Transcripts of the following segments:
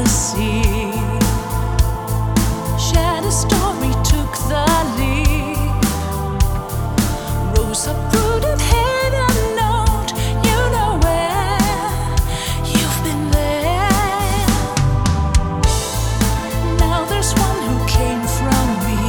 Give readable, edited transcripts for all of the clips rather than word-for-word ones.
the sea. Shadow story took the lead. Rose uprooted, hidden note. You know where you've been there. Now there's one who came from me,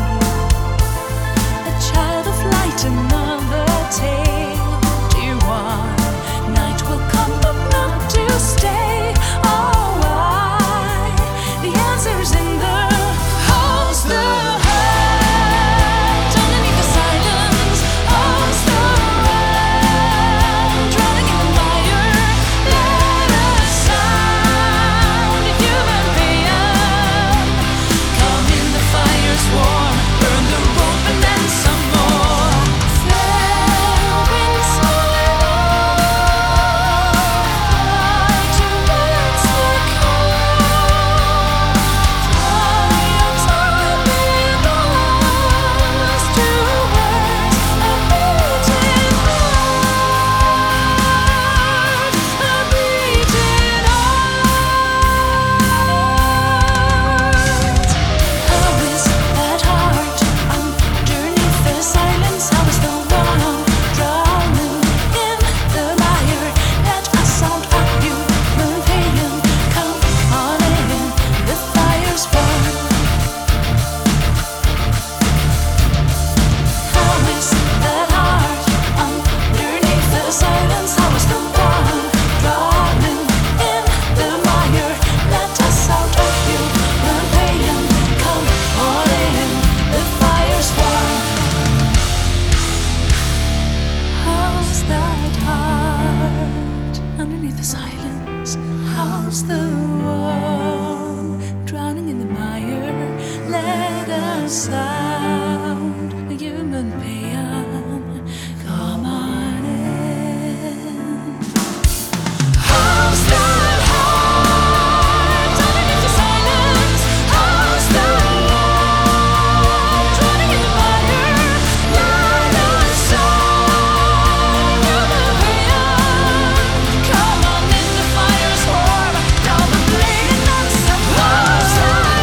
a child of light, another tale. Dear one, night will come, but not to stay. Oh, why? The answer's in the house, the heart, underneath the silence. House, the world, drowning in the mire. Let us sound a human being. Come in, the fire's warm, burn the rope and then some more. Fair winds fly towards the coast. Fire time be lost to words, a beating heart, a beating heart. How is that heart underneath the silence? How is the one drowning in the mire? Let us sound a human pain. Come on in, the fire's burn. How is that heart underneath the silence? How is the one drowning in the mire? Let us sound a human pain. Come on in, the fire's warm. How's that heart underneath the silence? How's the one drowning in the mire? Let us sound a human paean. Come on in. How's that heart underneath the silence? How's the one drowning in the mire? Let us sound a human paean. Come on in, the fire's warm. Now the blade and not some. How's that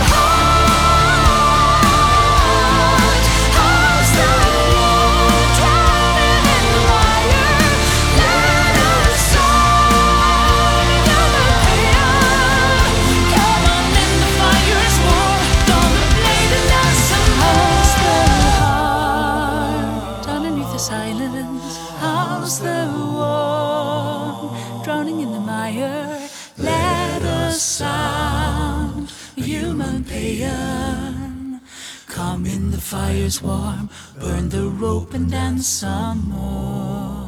heart? How's that one drowning in the mire? Let us sound a human paean. Come on in, the fire's warm. Now the blade and not some. How's the heart underneath the silence? How's the one drowning in the mire? Let us sound a human paean. Come in, the fire's warm, burn the rope and dance some more.